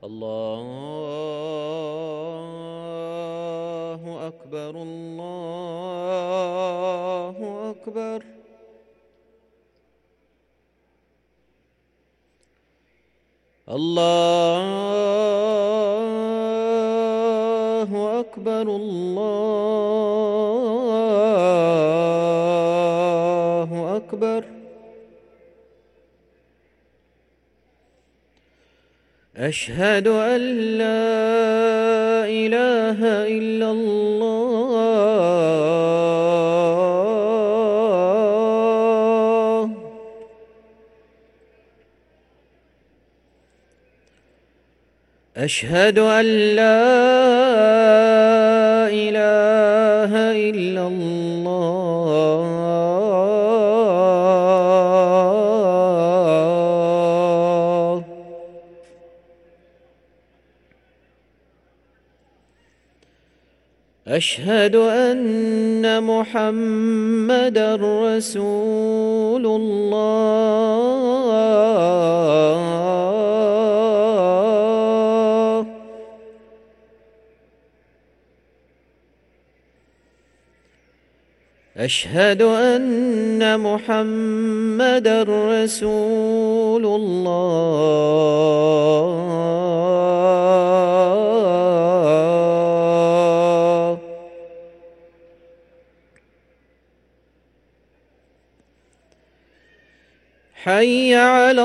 الله أكبر الله أكبر. الله أكبر الله أكبر. أشهد أن لا إله إلا الله. أشهد أن لا إله إلا الله. أشهد أن محمدًا رسول الله. أشهد أن محمدًا رسول الله. حي على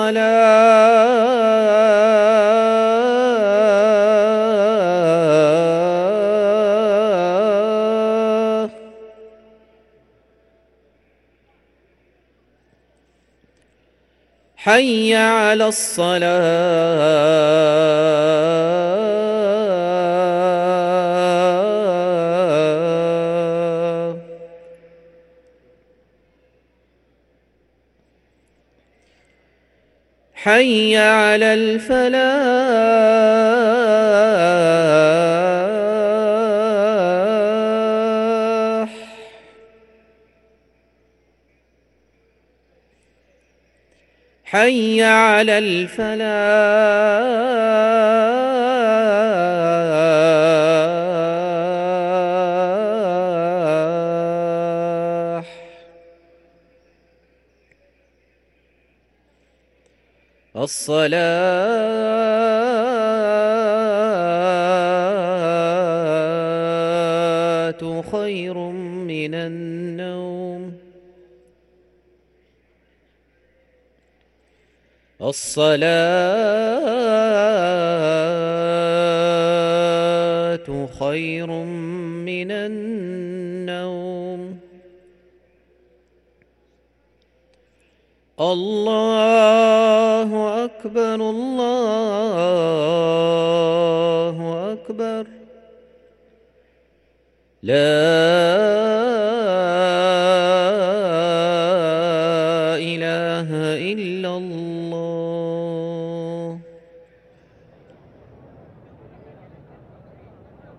الصلاة. حي على الصلاة. حي على الفلاح. حي على الفلاح. الصلاة خير من النوم. الصلاة خير من النوم. الله أكبر الله أكبر. لا